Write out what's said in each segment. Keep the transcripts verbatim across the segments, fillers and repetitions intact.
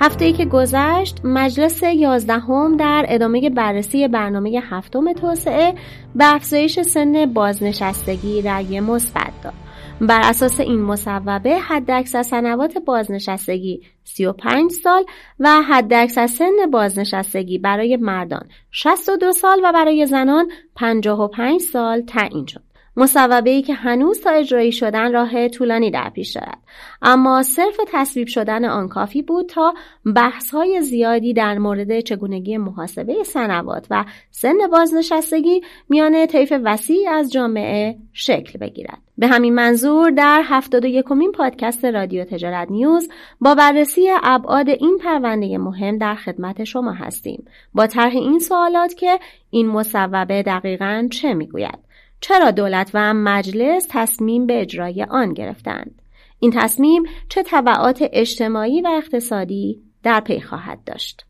هفته‌ای که گذشت، مجلس یازدهم در ادامه بررسی برنامه هفتم توسعه به افزایش سن بازنشستگی رأی مثبت داد. بر اساس این مصوبه حداکثر سنوات بازنشستگی سی و پنج سال و حداکثر سن بازنشستگی برای مردان شصت و دو سال و برای زنان پنجاه و پنج سال تعیین شد. مصوبه‌ای که هنوز تا اجرایی شدن راه طولانی در پیش دارد، اما صرف تصویب شدن آن کافی بود تا بحث‌های زیادی در مورد چگونگی محاسبه سنوات و سن بازنشستگی میان طیف وسیعی از جامعه شکل بگیرد. به همین منظور در هفتاد و یکمین پادکست رادیو تجارت نیوز با بررسی ابعاد این پرونده مهم در خدمت شما هستیم، با طرح این سوالات که این مصوبه دقیقاً چه میگوید؟ چرا دولت و مجلس تصمیم به اجرای آن گرفتند؟ این تصمیم چه تبعات اجتماعی و اقتصادی در پی خواهد داشت؟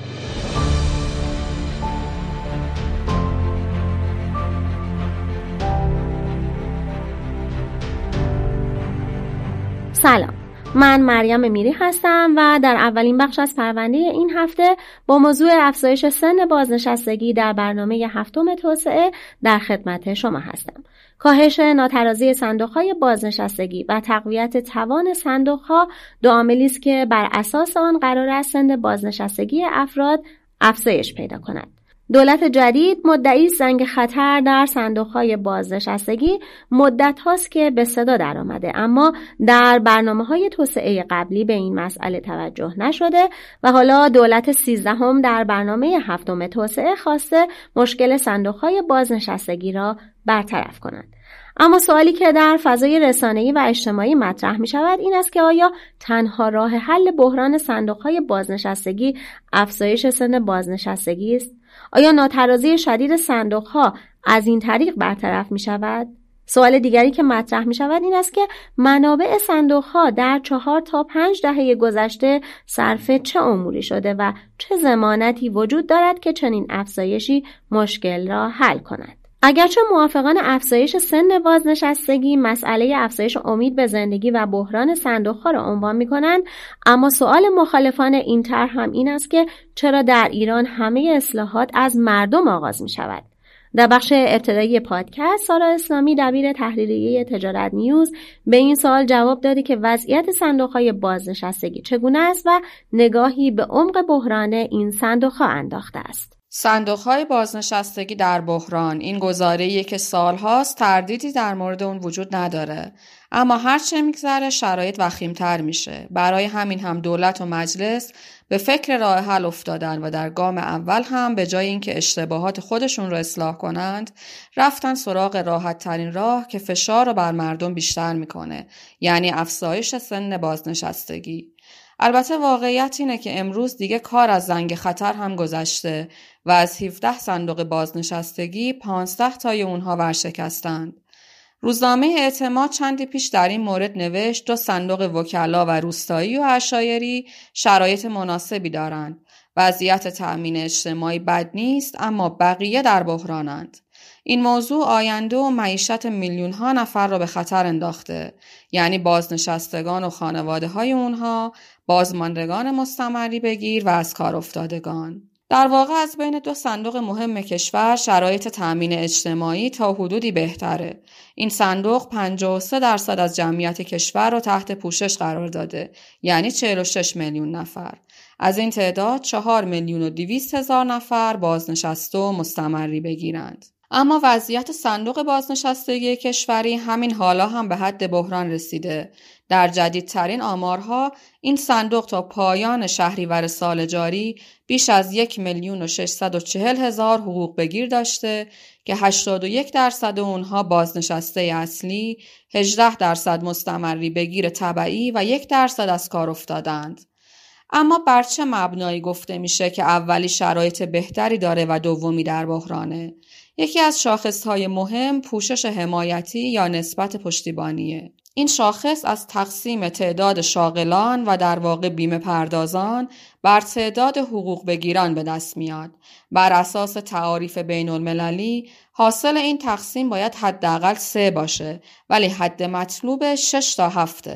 سلام، من مریم میری هستم و در اولین بخش از پرونده این هفته با موضوع افزایش سن بازنشستگی در برنامه هفتم توسعه در خدمت شما هستم. کاهش ناترازی صندوق‌های بازنشستگی و تقویت توان صندوق‌ها دو عاملی است که بر اساس آن قرار است سن بازنشستگی افراد افزایش پیدا کند. دولت جدید مدعی زنگ خطر در صندوق‌های بازنشستگی مدت هاست که به صدا در آمده، اما در برنامه‌های توسعه قبلی به این مسئله توجه نشده و حالا دولت سیزدهم در برنامه هفتم توسعه خواسته مشکل صندوق‌های بازنشستگی را برطرف کند. اما سوالی که در فضای رسانه‌ای و اجتماعی مطرح می شود این است که آیا تنها راه حل بحران صندوق‌های بازنشستگی افزایش سن بازنشستگی است؟ آیا ناترازی شدید صندوق‌ها از این طریق برطرف می شود؟ سوال دیگری که مطرح می شود این است که منابع صندوق‌ها در چهار تا پنج دهه گذشته صرف چه اموری شده و چه ضمانتی وجود دارد که چنین افزایشی مشکل را حل کند؟ اگرچه موافقان افزایش سن بازنشستگی مسئله افزایش امید به زندگی و بحران صندوق‌ها را عنوان می‌کنند، اما سوال مخالفان این طرح هم این است که چرا در ایران همه اصلاحات از مردم آغاز می‌شود؟ در بخش ابتدایی پادکست سارا اسلامی دبیر تحریریه تجارت نیوز به این سوال جواب داده که وضعیت صندوق‌های بازنشستگی چگونه است و نگاهی به عمق بحران این صندوق‌ها انداخته است. صندوق‌های بازنشستگی در بحران این گزاره‌ایه که سالهاست تردیدی در مورد اون وجود نداره، اما هرچه میگذره شرایط وخیم‌تر میشه. برای همین هم دولت و مجلس به فکر راه حل افتادن و در گام اول هم به جای اینکه اشتباهات خودشون رو اصلاح کنند رفتن سراغ راحت ترین راه که فشار رو بر مردم بیشتر میکنه، یعنی افزایش سن بازنشستگی. البته واقعیت اینه که امروز دیگه کار از زنگ خطر هم گذشته و از هفده صندوق بازنشستگی پانزده تای اونها ورشکستند. روزنامه اعتماد چندی پیش در این مورد نوشت دو صندوق وکلا و روستایی و عشایری شرایط مناسبی دارند. وضعیت تأمین اجتماعی بد نیست، اما بقیه در بحرانند. این موضوع آینده و معیشت میلیون ها نفر را به خطر انداخته، یعنی بازنشستگان و خانواده های اونها، بازماندگان مستمری بگیر و از کار افتادگان. در واقع از بین دو صندوق مهم کشور شرایط تأمین اجتماعی تا حدودی بهتره. این صندوق پنجاه و سه درصد از جمعیت کشور رو تحت پوشش قرار داده، یعنی چهل و شش میلیون نفر. از این تعداد چهار میلیون و دویست هزار نفر بازنشسته و مستمری بگیرند. اما وضعیت صندوق بازنشستگی کشوری همین حالا هم به حد بحران رسیده. در جدیدترین آمارها این صندوق تا پایان شهریور سال جاری بیش از یک میلیون و ششصد و چهل هزار حقوق بگیر داشته که هشتاد و یک درصد اونها بازنشسته اصلی، هجده درصد مستمری بگیر تبعی و یک درصد از کار افتادند. اما بر چه مبنایی گفته میشه که اولی شرایط بهتری داره و دومی در بحرانه؟ یکی از شاخصهای مهم پوشش حمایتی یا نسبت پشتیبانیه. این شاخص از تقسیم تعداد شاغلان و در واقع بیمه پردازان بر تعداد حقوق بگیران به دست میاد. بر اساس تعاریف بین المللی حاصل این تقسیم باید حداقل سه باشه، ولی حد مطلوب شش تا هفته.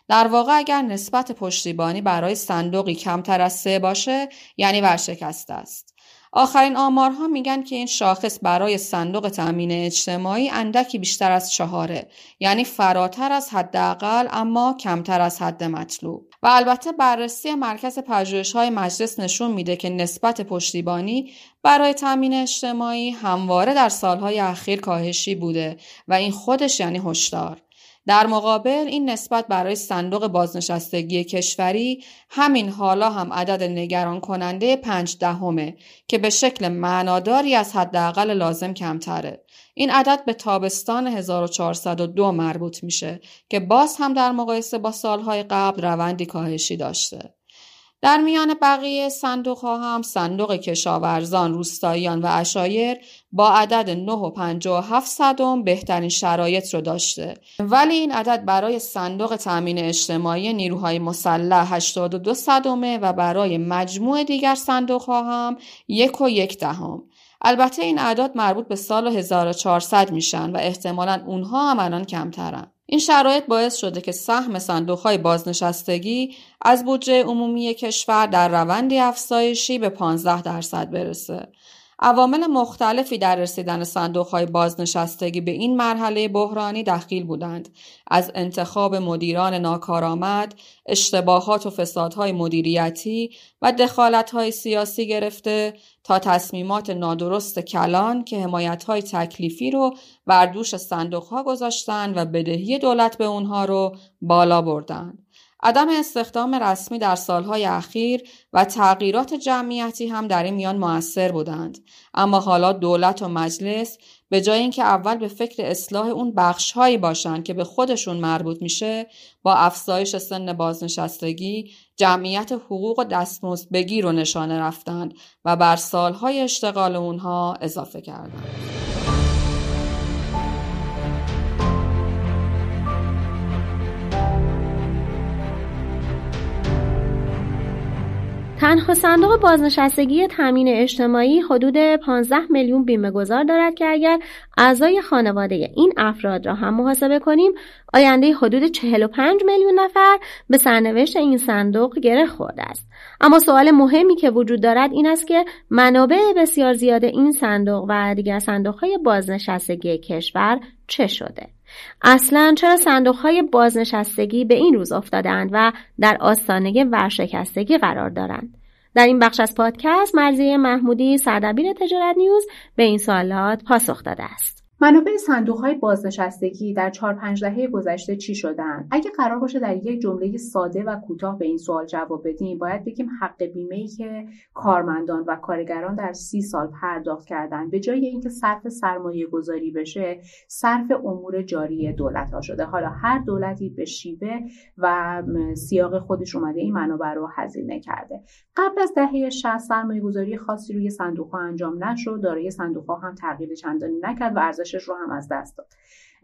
در واقع اگر نسبت پشتیبانی برای صندوقی کمتر از سه باشه یعنی ورشکسته است. آخرین آمارها میگن که این شاخص برای صندوق تأمین اجتماعی اندکی بیشتر از چهاره، یعنی فراتر از حداقل اما کمتر از حد مطلوب. و البته بررسی مرکز پژوهش‌های مجلس نشون میده که نسبت پشتیبانی برای تأمین اجتماعی همواره در سالهای اخیر کاهشی بوده و این خودش یعنی هشدار. در مقابل این نسبت برای صندوق بازنشستگی کشوری همین حالا هم عدد نگران کننده پنج دهمه که به شکل معناداری از حداقل لازم کمتره. این عدد به تابستان هزار و چهارصد و دو مربوط میشه که باز هم در مقایسه با سالهای قبل روندی کاهشی داشته. در میان بقیه صندوق‌ها هم صندوق کشاورزان، روستاییان و عشایر با عدد نه و پنجاه و هفت صدم بهترین شرایط رو داشته، ولی این عدد برای صندوق تأمین اجتماعی نیروهای مسلح هشتاد و دو صدمه و برای مجموع دیگر صندوق‌ها هم یک و یک دهم. البته این اعداد مربوط به سال هزار و چهارصد میشن و احتمالاً اونها هم الان کمترن. این شرایط باعث شده که سهم صندوق‌های بازنشستگی از بودجه عمومی کشور در روندی افزایشی به پانزده درصد برسه. عوامل مختلفی در رسیدن صندوق‌های بازنشستگی به این مرحله بحرانی دخیل بودند، از انتخاب مدیران ناکارآمد، اشتباهات و فسادهای مدیریتی و دخالت‌های سیاسی گرفته تا تصمیمات نادرست کلان که حمایت‌های تکلیفی رو بر دوش صندوق‌ها گذاشتن و بدهی دولت به اونها رو بالا بردن. عدم استخدام رسمی در سالهای اخیر و تغییرات جمعیتی هم در این میان مؤثر بودند، اما حالا دولت و مجلس به جای اینکه اول به فکر اصلاح اون بخش‌هایی باشند که به خودشون مربوط میشه، با افزایش سن بازنشستگی جمعیت حقوق و دستمزدبگی رو نشانه رفتند و بر سالهای اشتغال اونها اضافه کردند. تنها صندوق بازنشستگی تامین اجتماعی حدود پانزده میلیون بیمه گذار دارد که اگر اعضای خانواده این افراد را هم محاسبه کنیم، آینده حدود چهل و پنج میلیون نفر به سرنوشت این صندوق گره خورده است. اما سوال مهمی که وجود دارد این است که منابع بسیار زیاد این صندوق و دیگر صندوق‌های بازنشستگی کشور چه شده؟ اصلاً چرا صندوق‌های بازنشستگی به این روز افتادند و در آستانه ورشکستگی قرار دارند؟ در این بخش از پادکست مرضیه محمودی، سردبیر تجارت نیوز، به این سوالات پاسخ داده است. منابع صندوق‌های بازنشستگی در چهار پنج دهه گذشته چی شدن؟ اگه قرار باشه در یک جمله ساده و کوتاه به این سوال جواب بدیم، باید بگیم حق بیمه‌ای که کارمندان و کارگران در سی سال پرداخت کردن، به جای اینکه صرف سرمایه گذاری بشه، صرف امور جاری دولت‌ها شده. حالا هر دولتی به شیوه و سیاق خودش اومده این منابع رو هزینه کرده. قبل از دهه شصت سرمایه گذاری خاصی روی صندوق‌ها انجام نشد، دارایی صندوق‌ها هم تغییر چندانی نکرد و ارزشش رو هم از دست داد.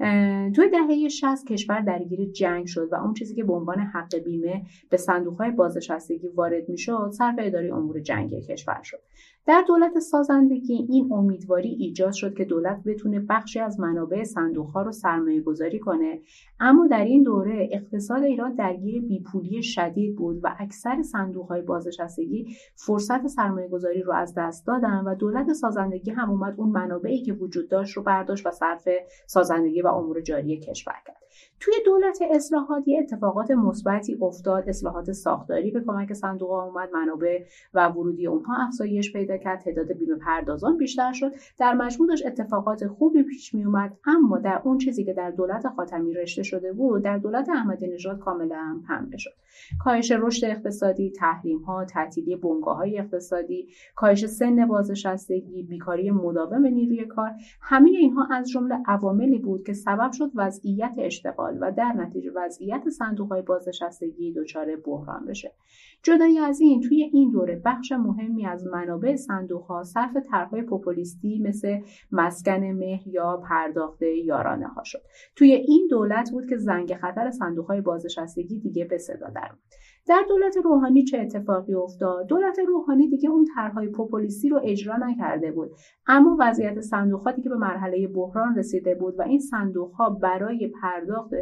توی دهه شصت کشور درگیر جنگ شد و اون چیزی که به عنوان حق بیمه به صندوق‌های بازنشستگی وارد میشد صرف اداره امور جنگی کشور شد. در دولت سازندگی این امیدواری ایجاد شد که دولت بتونه بخشی از منابع صندوق‌ها رو سرمایه‌گذاری کنه، اما در این دوره اقتصاد ایران درگیر بیپولی شدید بود و اکثر صندوق‌های بازنشستگی فرصت سرمایه‌گذاری رو از دست دادن و دولت سازندگی هم اومد اون منابعی که وجود داشت رو برداشت و صرف سازندگی و امور جاری کشور کرد. توی دولت اصلاحاتی اتفاقات مثبتی افتاد، اصلاحات ساختاری به کمک صندوق‌ها اومد، منابع و ورودی اونها افزایش پیدا کرد، تعداد بیمه پردازان بیشتر شد، در مجموع داشت اتفاقات خوبی پیش می اومد. اما در اون چیزی که در دولت خاتمی رشته شده بود، در دولت احمدی نژاد کاملا پنبه شد. کاهش رشد اقتصادی، تحریم‌ها، تعطیلی بنگاه‌های اقتصادی، کاهش سن بازنشستگی، بیکاری مداوم نیروی کار، همه اینها از جمله عواملی بود که سبب شد وضعیت اشتغال و در نتیجه وضعیت صندوق‌های بازنشستگی دچار بحران بشه. جدای از این، توی این دوره بخش مهمی از منابع صندوق‌ها صرف طرح‌های پوپولیستی مثل مسکن مهر یا پرداخت یارانه ها شد. توی این دولت بود که زنگ خطر صندوق‌های بازنشستگی دیگه به صدا درآمد. در دولت روحانی چه اتفاقی افتاد؟ دولت روحانی دیگه اون طرح‌های پوپولیستی رو اجرا نکرده بود، اما وضعیت صندوق‌ها دیگه به مرحله بحران رسیده بود و این صندوق‌ها برای پرداخت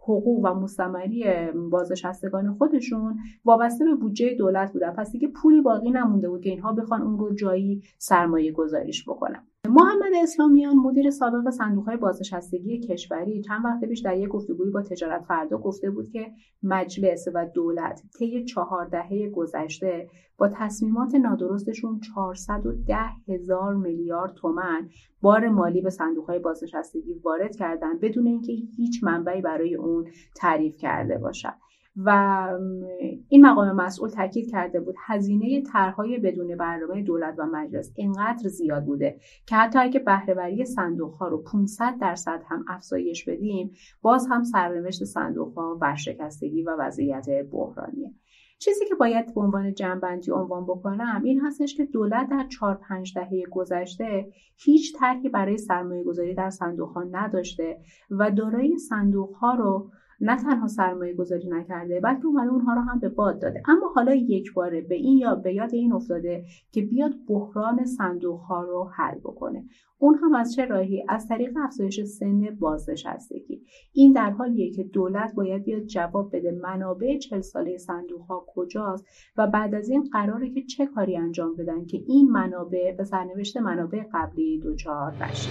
حقوق و مستمری بازنشستگان خودشون وابسته به بودجه دولت بودن. پس دیگه پولی باقی نمونده بود که اینها بخوان اون رو جایی سرمایه گذاریش بکنن. محمد اسلامیان مدیر سابق صندوق‌های بازنشستگی کشوری چند وقت پیش در یک گفتگویی با تجارت فردا گفته بود که مجلس و دولت طی چهار دهه گذشته با تصمیمات نادرستشون چهارصد و ده هزار میلیارد تومان بار مالی به صندوق‌های بازنشستگی وارد کردن بدون اینکه هیچ منبعی برای اون تعریف کرده باشد. و این مقام مسئول تاکید کرده بود هزینه طرح‌های بدون برنامه دولت و مجلس اینقدر زیاد بوده که حتی اگه بهره‌وری صندوق‌ها رو پانصد درصد هم افزایش بدیم باز هم سرنوشت صندوق‌ها ورشکستگی و وضعیت بحرانیه. چیزی که باید به عنوان جمع‌بندی عنوان بکنم این هستش که دولت در چهار پنج دهه گذشته هیچ طرحی برای سرمایه‌گذاری در صندوق‌ها نداشته و دارایی صندوق‌ها رو نه تنها سرمایه گذاری نکرده بلکه اومده اونها رو هم به باد داده. اما حالا یک باره به این یا به یاد این افتاده که بیاد بحران صندوق ها رو حل بکنه. اون هم از چه راهی؟ از طریق افزایش سن بازنشستگی. این در حالیه که دولت باید بیاد جواب بده منابع چهل ساله صندوق ها کجاست و بعد از این قراره که چه کاری انجام بدن که این منابع به سرنوشت منابع قبلی دچار نشه.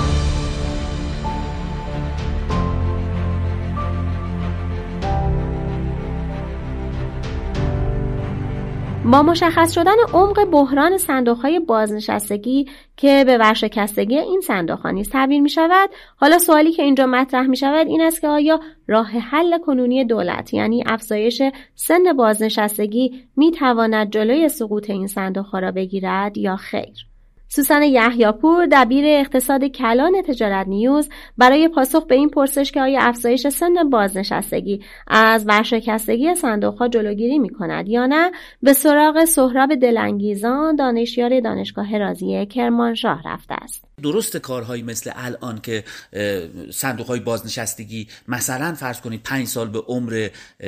با مشخص شدن عمق بحران صندوق‌های بازنشستگی که به ورشکستگی این صندوق‌ها نیز تبدیل می‌شود، حالا سوالی که اینجا مطرح می‌شود این است که آیا راه حل کنونی دولت یعنی افزایش سن بازنشستگی می‌تواند جلوی سقوط این صندوق‌ها را بگیرد یا خیر؟ سوسن یحیی‌پور دبیر اقتصاد کلان تجارت نیوز برای پاسخ به این پرسش که آیا افزایش سن بازنشستگی از ورشکستگی صندوق‌ها جلوگیری می‌کند یا نه به سراغ سهراب دلانگیزان دانشیار دانشگاه رازی کرمانشاه رفته است. درست کارهایی مثل الان که صندوق‌های بازنشستگی مثلا فرض کنید پنج سال به عمر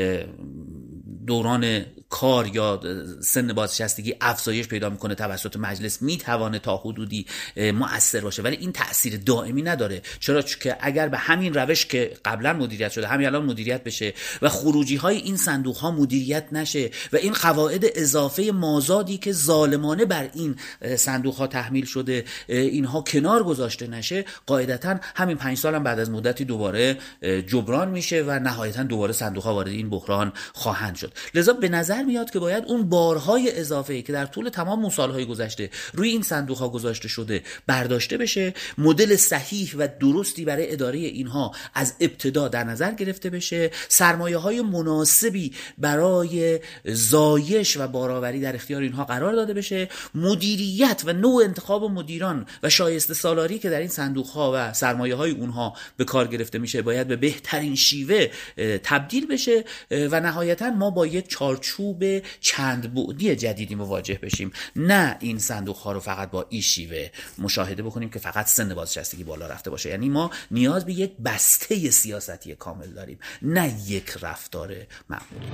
دوران کار یا سن بازنشستگی افزایش پیدا میکنه توسط مجلس میتوانه تا حدودی مؤثر باشه، ولی این تأثیر دائمی نداره. چرا؟ چون که اگر به همین روش که قبلا مدیریت شده همین الان مدیریت بشه و خروجی های این صندوق ها مدیریت نشه و این قواعد اضافه مازادی که ظالمانه بر این صندوق ها تحمیل شده اینها کنار گذاشته نشه، قاعدتا همین پنج سال هم بعد از مدتی دوباره جبران میشه و نهایتا دوباره صندوق ها وارد این بحران خواهند شد. لذا به نظر میاد که باید اون بارهای اضافه‌ای که در طول تمام سالهای گذشته روی این صندوق ها گذاشته شده برداشته بشه، مدل صحیح و درستی برای اداره اینها از ابتدا در نظر گرفته بشه، سرمایه های مناسبی برای زایش و بارآوری در اختیار اینها قرار داده بشه، مدیریت و نوع انتخاب مدیران و شایسته سالاری که در این صندوق ها و سرمایه های اونها به کار گرفته میشه باید به بهترین شیوه تبدیل بشه و نهایتا ما با یک چارچوب چند بعدی جدیدی مواجه بشیم. نه این صندوق ها رو فقط با این شیوه مشاهده بکنیم که فقط سن بازنشستگی بالا رفته باشه. یعنی ما نیاز به یک بسته سیاستی کامل داریم، نه یک رفتار معمولی.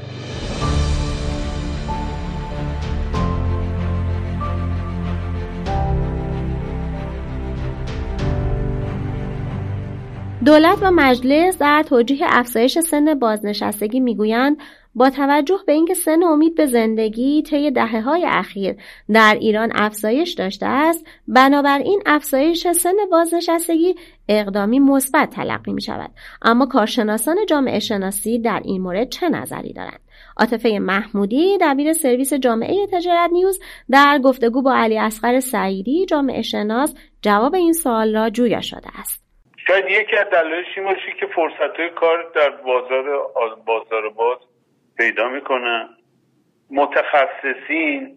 دولت و مجلس در توجیه افزایش سن بازنشستگی میگویند با توجه به اینکه سن امید به زندگی طی دهه‌های اخیر در ایران افزایش داشته است، بنابراین افزایش سن بازنشستگی اقدامی مثبت تلقی می شود. اما کارشناسان جامعه شناسی در این مورد چه نظری دارند؟ عاطفه محمودی دبیر سرویس جامعه تجارت نیوز در گفتگو با علی اصغر سعیدی جامعه شناس جواب این سوال را جویا شده است. شاید یکی از دلایلش این باشه که فرصت‌های کار در بازار بازار باز پیدا میکنن. متخصصین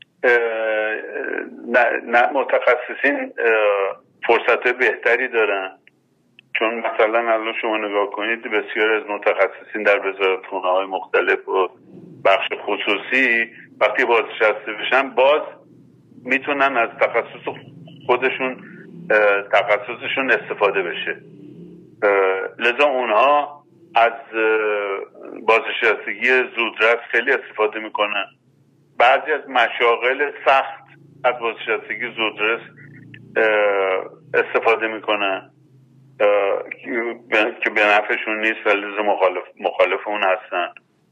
نه, نه متخصصین فرصت‌های بهتری دارن، چون مثلا الان شما نگاه کنید بسیار از متخصصین در وزارتخونه‌های مختلف و بخش خصوصی وقتی بازنشسته بشن باز میتونن از تخصص خودشون تخصصشون استفاده بشه. لذا اونها از بازنشستگی زودرس خیلی استفاده میکنن. بعضی از مشاغل سخت از بازنشستگی زودرس استفاده میکنن که به نفعشون نیست ولی مخالف مخالف اون هستن.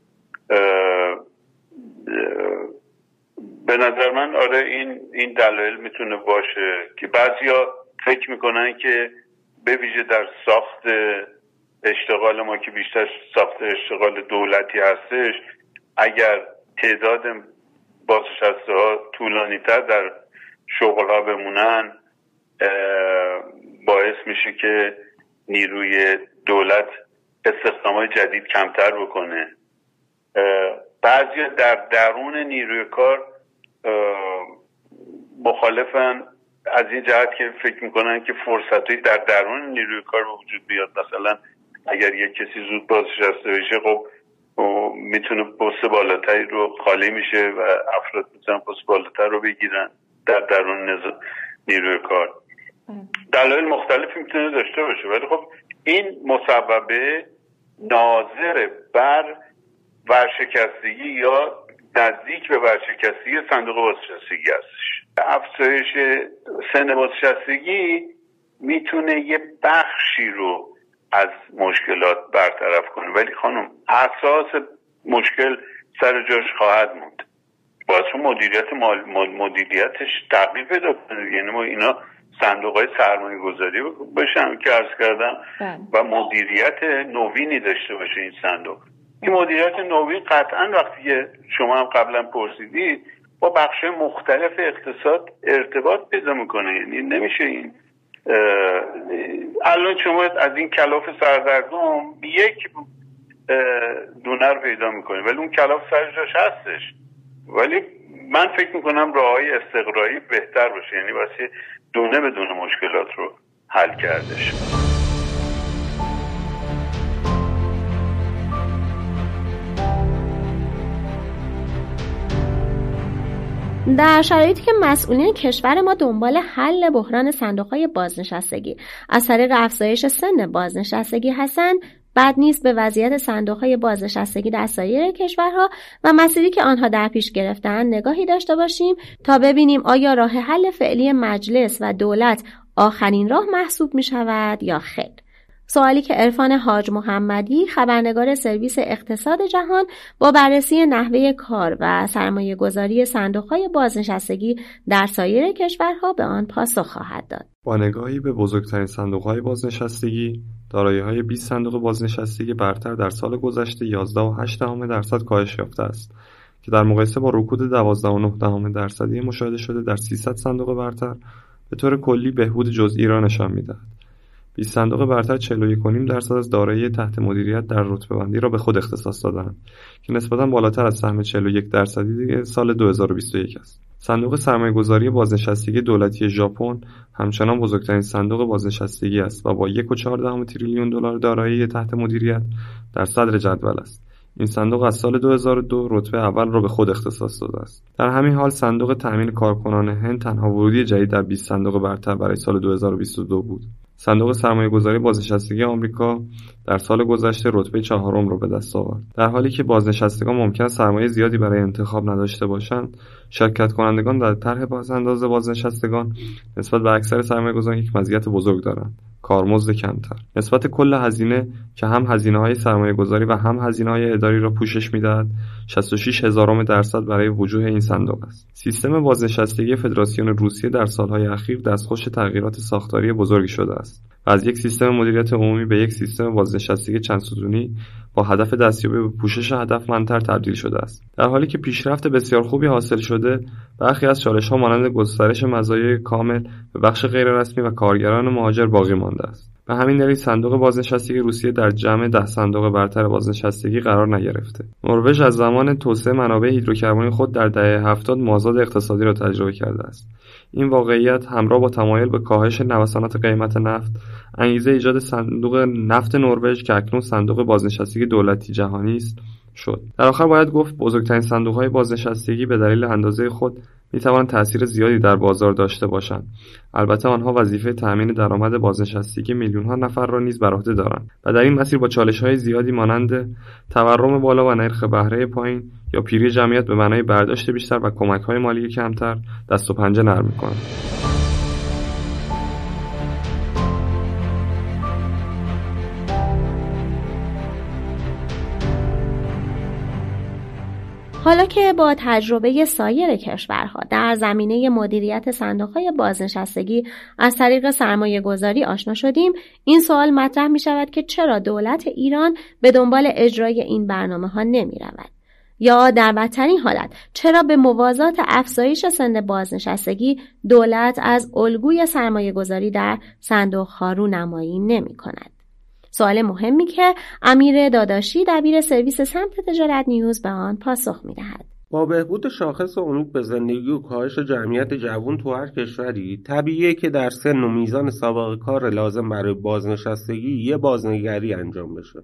به نظر من آره این این دلایل میتونه باشه که بعضیا فکر میکنن که به ویژه در ساخت اشتغال ما که بیشتر ساخت اشتغال دولتی هستش، اگر تعداد بازنشسته ها طولانی تر در شغل ها بمونن باعث میشه که نیروی دولت استخدام های جدید کمتر بکنه. بعضی در درون نیروی کار مخالفن از این جهت که فکر میکنن که فرصتی در درون نیروی کار به وجود بیاد. مثلا اگر یک کسی زود بازنشسته بشه خب میتونه پست بالاتری رو خالی میشه و افراد میتونن پست بالاتر رو بگیرن در درون نیروی کار. دلایل مختلفی میتونه داشته باشه ولی خب این مسببه ناظر بر ورشکستگی یا نزدیک به ورشکستگی صندوق بازنشستگی هستش. افزایش سن بازنشستگی میتونه یه بخشی رو از مشکلات برطرف کنه ولی خانم اساس مشکل سر جاش خواهد موند. باید مدیریت مال مدیریتش تغییر پیدا کنه. یعنی ما اینا صندوق های سرمایه گذاری باشن که عرض کردم و مدیریت نوینی داشته باشه این صندوق. این مدیریت نوین قطعا وقتی که شما هم قبلا پرسیدید با بخش مختلف اقتصاد ارتباط پیدا میکنه. یعنی نمیشه این الان شما از این کلاف سردرگم یک دونه رو پیدا میکنید ولی اون کلاف سر جاش هستش. ولی من فکر میکنم راههای استقرایی بهتر باشه، یعنی واسه دونه به دونه مشکلات رو حل کردش. در شرایطی که مسئولین کشور ما دنبال حل بحران صندوق‌های بازنشستگی از طریق افزایش سن بازنشستگی هستند، بد نیست به وضعیت صندوق‌های بازنشستگی در سایر کشورها و مسیری که آنها در پیش گرفتن نگاهی داشته باشیم تا ببینیم آیا راه حل فعلی مجلس و دولت آخرین راه محسوب می شود یا خیر. سوالی که عرفان حاج محمدی، خبرنگار سرویس اقتصاد جهان، با بررسی نحوه کار و سرمایه گذاری صندوق‌های بازنشستگی در سایر کشورها به آن پاسخ خواهد داد. با نگاهی به بزرگترین صندوق‌های بازنشستگی، دارایی‌های بیست صندوق بازنشستگی برتر در سال گذشته یازده و هشت دهم درصد کاهش یافته است که در مقایسه با رکود دوازده و نه دهم درصدی مشاهده شده در سیصد صندوق برتر به طور کلی بهبود جزئی را نشان می‌دهد. بیست صندوق برتر چهل و یک و نیم درصد از دارایی تحت مدیریت در رتبه‌بندی را به خود اختصاص دادند که نسبتاً بالاتر از سهم چهل و یک درصدی سال دو هزار و بیست و یک است. صندوق سرمایه‌گذاری بازنشستگی دولتی ژاپن همچنان بزرگترین صندوق بازنشستگی است و با یک و چهار دهم تریلیون دلار دارایی تحت مدیریت در صدر جدول است. این صندوق از سال دو هزار و دو رتبه اول را به خود اختصاص داده است. در همین حال صندوق تأمین کارکنان هند تنها ورودی جدید در بیست صندوق برتر برای سال دو هزار و بیست و دو بود. صندوق سرمایه‌گذاری بازنشستگی آمریکا در سال گذشته رتبه چهارم را به دست آورد. در حالی که بازنشستگان ممکن است سرمایه زیادی برای انتخاب نداشته باشند، شرکت کنندگان در طرح پس‌انداز بازنشستگان نسبت به اکثر سرمایه‌گذاران یک مزیت بزرگ دارند: کارمزد کمتر. نسبت کل هزینه که هم هزینه‌های سرمایه‌گذاری و هم هزینه‌های اداری را پوشش می‌دهد، شصت و شش هزارم درصد برای وجوه این صندوق است. سیستم بازنشستگی فدراسیون روسیه در سال‌های اخیر دستخوش تغییرات ساختاری بزرگی شده است و از یک سیستم مدیریت عمومی به یک سیستم بازنشستگی چند ستونی با هدف دستیابی به پوشش هدفمندتر تبدیل شده است. در حالی که پیشرفت بسیار خوبی حاصل شده، برخی از چالش‌ها مانند گسترش مزایای کامل به بخش غیررسمی و کارگران مهاجر باقی مانده است. به همین دلیل صندوق بازنشستگی روسیه در جمع ده صندوق برتر بازنشستگی قرار نگرفته. نروژ از زمان توسعه منابع هیدروکربنی خود در دهه هفتاد مازاد اقتصادی را تجربه کرده است. این واقعیت همراه با تمایل به کاهش نوسانات قیمت نفت، انگیزه ایجاد صندوق نفت نروژ که اکنون صندوق بازنشستگی دولتی جهانی است شد. در آخر باید گفت بزرگترین صندوق‌های بازنشستگی به دلیل اندازه خود می‌توانند تأثیر زیادی در بازار داشته باشند. البته آنها وظیفه تأمین درآمد بازنشستگی میلیون‌ها نفر را نیز بر عهده دارند و در این مسیر با چالش‌های زیادی مانند تورم بالا و نرخ بهره پایین یا پیری جمعیت به معنای برداشت بیشتر و کمک‌های مالی کمتر دست و پنجه نرم می‌کنند. حالا که با تجربه سایر کشورها در زمینه مدیریت صندوق‌های بازنشستگی از طریق سرمایه گذاری آشنا شدیم، این سوال مطرح می شود که چرا دولت ایران به دنبال اجرای این برنامه‌ها نمی رود؟ یا در بدترین حالت چرا به موازات افزایش سن بازنشستگی دولت از الگوی سرمایه گذاری در صندوق‌ها رونمایی نمی کند؟ سوال مهمی که امیر داداشی دبیر سرویس سمت تجارت نیوز به آن پاسخ می‌دهد. با بهبود شاخص امید به زندگی و کاهش جمعیت جوان تو هر کشوری، طبیعیه که در سن و میزان سابقه کار لازم برای بازنشستگی یه بازنگری انجام بشه.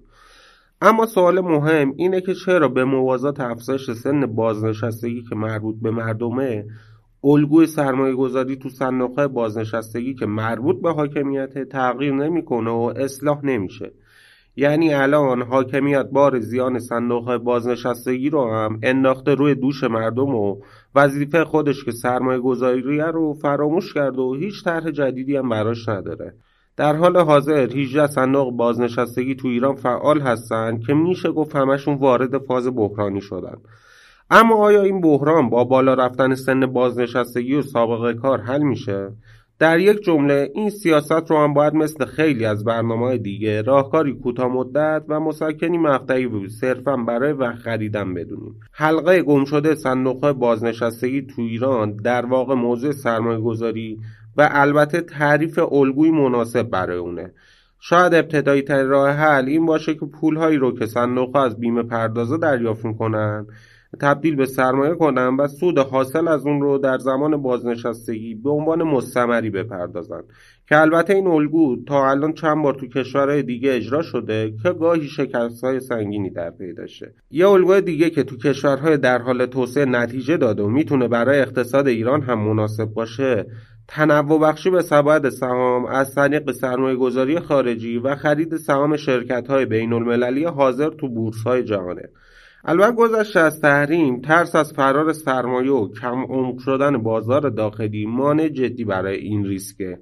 اما سوال مهم اینه که چرا به موازات افزایش سن بازنشستگی که مربوط به مردمه، الگوی سرمایه گذاری تو صندوق‌های بازنشستگی که مربوط به حاکمیت تغییر نمی‌کنه و اصلاح نمیشه. یعنی الان حاکمیت بار زیان صندوق‌های بازنشستگی رو هم انداخته روی دوش مردم و وظیفه خودش که سرمایه گذاری رو فراموش کرده و هیچ طرح جدیدی هم براش نداره. در حال حاضر هجده صندوق بازنشستگی تو ایران فعال هستن که میشه گفت همشون وارد فاز بحرانی شدن. اما آیا این بحران با بالا رفتن سن بازنشستگی و سابقه کار حل میشه؟ در یک جمله این سیاست رو هم باید مثل خیلی از برنامه‌های دیگه راهکاری کوتاه مدت و مسکنی مقطعی صرفاً برای وقت خریدن بدونیم. حلقه گم شده صندوق‌های بازنشستگی تو ایران در واقع موضوع سرمایه‌گذاری و البته تعریف الگوی مناسب برای اونه. شاید ابتدایی ترین راه حل این باشه که پول‌هایی رو که صندوق‌ها از بیمه پردازا دریافت می‌کنن تبدیل به سرمایه کنن و سود حاصل از اون رو در زمان بازنشستگی به عنوان مستمری بپردازن، که البته این الگو تا الان چند بار تو کشورهای دیگه اجرا شده که گاهی شکست‌های سنگینی در پی داشته. یه الگوی دیگه که تو کشورهای در حال توسعه نتیجه داده و میتونه برای اقتصاد ایران هم مناسب باشه، تنوع بخشی به سبد سهام از طریق سرمایه گذاری خارجی و خرید سهام شرکت‌های بین‌المللی حاضر تو بورس‌های جهانه. البته گذشته از تحریم، ترس از فرار سرمایه و کم عمق شدن بازار داخلی مانع جدی برای این ریسکه.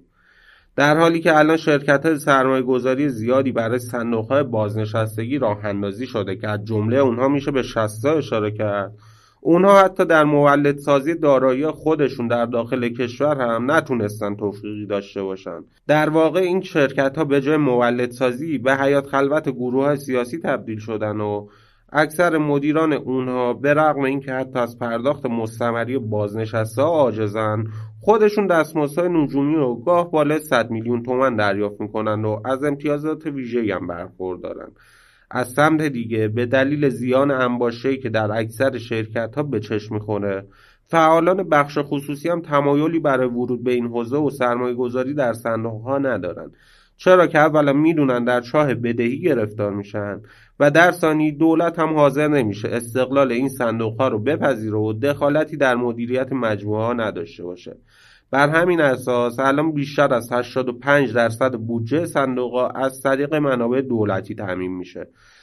در حالی که الان شرکت‌های سرمایه گذاری زیادی برای صندوق‌های بازنشستگی راه اندازی شده که از جمله اونها میشه به شصتا اشاره کرد. اونها حتی در مولدسازی دارایی خودشون در داخل کشور هم نتونستن توفیقی داشته باشن. در واقع این شرکت‌ها به جای مولدسازی به حیات خلوت گروه‌های سیاسی تبدیل شدن و اکثر مدیران اونها به رغم اینکه حتی از پرداخت مستمری بازنشسته ها عاجزن، خودشون دستمزدهای نجومی و گاه بالای صد میلیون تومان دریافت میکنن و از امتیازات ویژه‌ای هم برخوردارن. از سمت دیگه به دلیل زیان انباشه‌ای که در اکثر شرکت‌ها به چشم می‌خوره، فعالان بخش خصوصی هم تمایلی برای ورود به این حوزه و سرمایه‌گذاری در صندوق‌ها ندارن، چرا که اولا میدونن در چاه بدهی گرفتار میشن و در ثانی دولت هم حاضر نمیشه استقلال این صندوق‌ها رو بپذیره و دخالتی در مدیریت مجموعه‌ها نداشته باشه. بر همین اساس الان بیشتر از هشتاد و پنج درصد بودجه صندوق‌ها از طریق منابع دولتی تامین میشه.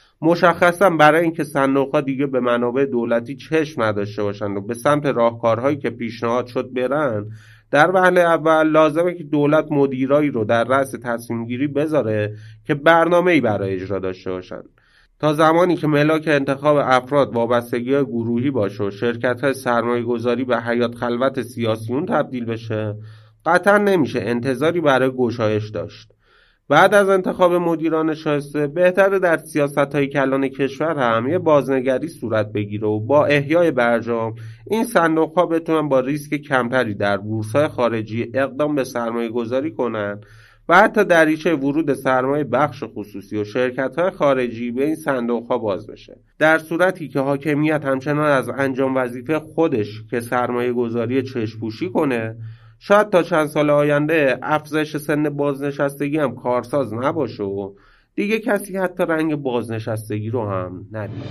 مشخصا برای اینکه صندوق‌ها دیگه به منابع دولتی چشم نداشته باشن و به سمت راهکارهایی که پیشنهاد شد برن، در وهله اول لازمه که دولت مدیرایی رو در رأس تصمیم گیری بذاره که برنامه‌ای برای اجرا داشته باشن. تا زمانی که ملاک انتخاب افراد وابستگی گروهی باشه و شرکت‌های سرمایه‌گذاری به حیات خلوت سیاسیون تبدیل بشه، قطعا نمیشه انتظاری برای گشایش داشت. بعد از انتخاب مدیران شایسته بهتره در سیاست‌های کلان کشور هم یه بازنگری صورت بگیره و با احیای برجام این صندوق‌ها بتونن با ریسک کمتری در بورس‌های خارجی اقدام به سرمایه‌گذاری کنن و حتی دریچه ورود سرمایه بخش خصوصی و شرکت‌های خارجی به این صندوق‌ها باز بشه. در صورتی که حاکمیت همچنان از انجام وظیفه خودش که سرمایه‌گذاری چشم‌پوشی کنه، شاید تا چند سال آینده افزایش سن بازنشستگی هم کارساز نباشه و دیگه کسی حتی رنگ بازنشستگی رو هم ندیده.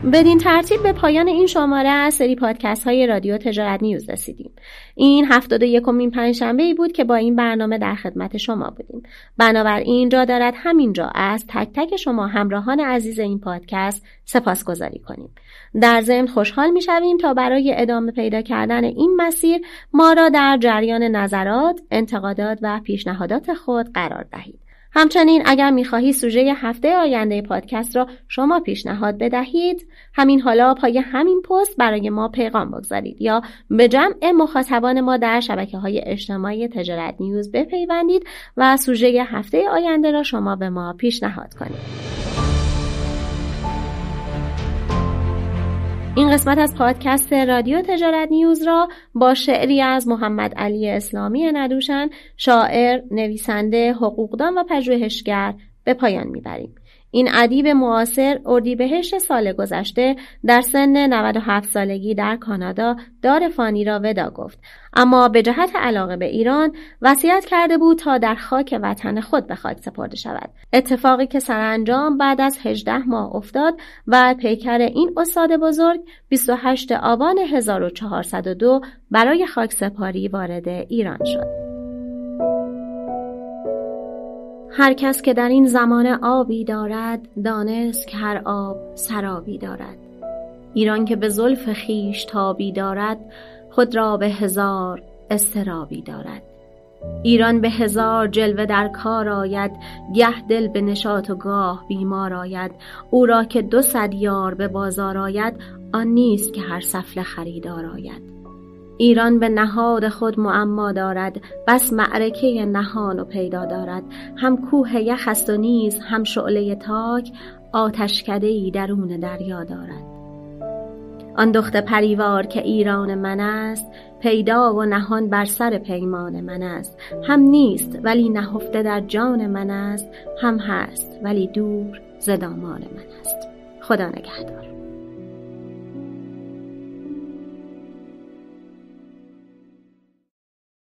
بدین ترتیب به پایان این شماره از سری پادکست های رادیو تجارت نیوز رسیدیم. این هفتاد و یکمین پنجشنبه‌ای بود که با این برنامه در خدمت شما بودیم. بنابراین جا دارد همینجا از تک تک شما همراهان عزیز این پادکست سپاسگزاری کنیم. در ضمن خوشحال می‌شویم تا برای ادامه پیدا کردن این مسیر ما را در جریان نظرات، انتقادات و پیشنهادات خود قرار دهید. همچنین اگر می‌خواهید سوژه هفته آینده پادکست را شما پیشنهاد بدهید، همین حالا پای همین پست برای ما پیغام بگذارید یا به جمع مخاطبان ما در شبکه‌های اجتماعی تجارت نیوز بپیوندید و سوژه هفته آینده را شما به ما پیشنهاد کنید. این قسمت از پادکست رادیو تجارت نیوز را با شعری از محمد علی اسلامی ندوشن، شاعر، نویسنده، حقوقدان و پژوهشگر به پایان میبریم. این ادیب معاصر اردیبهشت سال گذشته در سن نود و هفت سالگی در کانادا دار فانی را ودا گفت، اما به جهت علاقه به ایران وصیت کرده بود تا در خاک وطن خود به خاک سپرده شود. اتفاقی که سرانجام بعد از هجده ماه افتاد و پیکر این استاد بزرگ بیست و هشتم آبان هزار و چهارصد و دو برای خاک سپاری وارد ایران شد. هر کس که در این زمانه آبی دارد، دانست که هر آب سرابی دارد. ایران که به زلف خویش تابی دارد، خود را به هزار اضطرابی دارد. ایران به هزار جلوه در کار آید، گه دل به نشاط و گاه بیمار آید. او را که دو صد یار به بازار آید، آن نیست که هر سفله خریدار آید. ایران به نهاد خود معما دارد، بس معرکه نهان و پیدا دارد. هم کوه یخ است و نیز هم شعله تاک، آتشکده‌ای درون دریا دارد. آن دخت پریوار که ایران من است، پیدا و نهان بر سر پیمان من است. هم نیست ولی نهفته در جان من است، هم هست ولی دور ز دامان من است. خدا نگهدار.